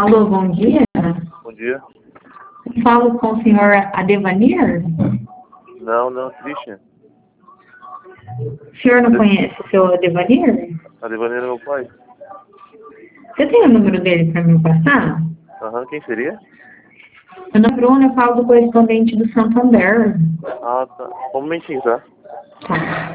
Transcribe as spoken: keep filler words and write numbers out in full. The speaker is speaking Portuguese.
Alô, bom dia. Bom dia. Falo com o senhor Adevanir? Não, não, Christian. O senhor não conhece o seu Adevanir? Adevanir é meu pai. Você tem o número dele para me passar? Aham, quem seria? Meu nome é Bruna, eu falo do correspondente do Santander. Ah, tá. Um momentinho, tá? Tá.